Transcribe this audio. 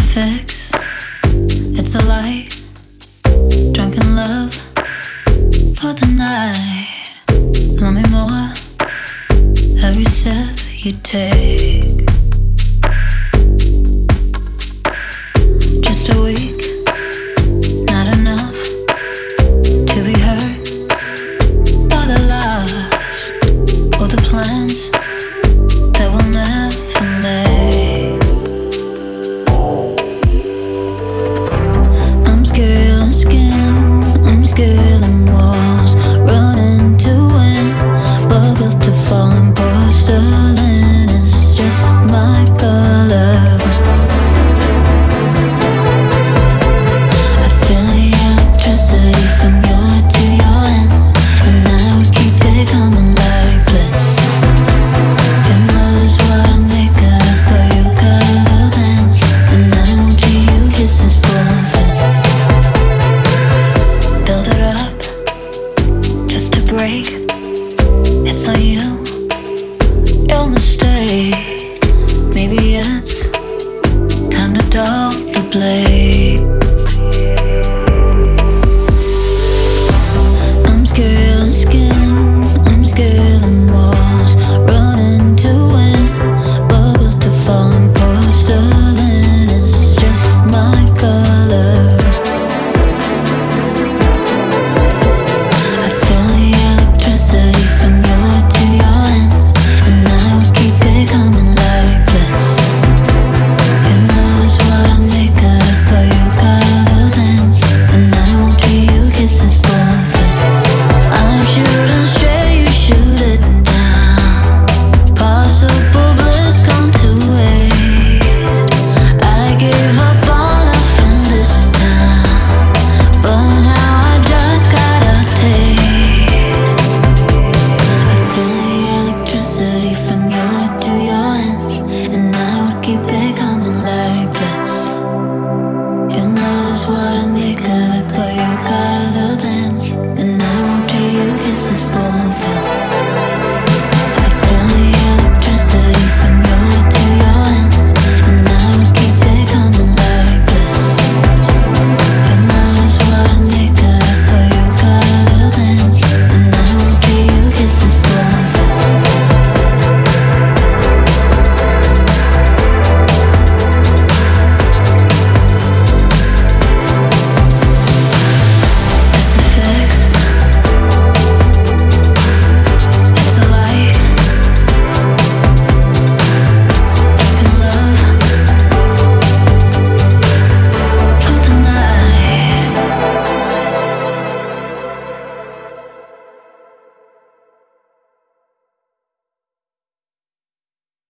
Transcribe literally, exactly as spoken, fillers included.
fix. It's a lie. Drunken love for the night. Love me more. Every step you take. Just a week, not enough to be hurt by the lies or the plans that will never make. I'm scaling skin, I'm scaling walls, running to win, but built to fall in porcelain. It's just my color. I feel the electricity from your to your ends, and I would keep it coming like blitz. Your love is what I make up, but you got other plans, and I won't treat you kisses for fists. Build it up just to break. It's on you, your mistake. Maybe it's time to dull the blade.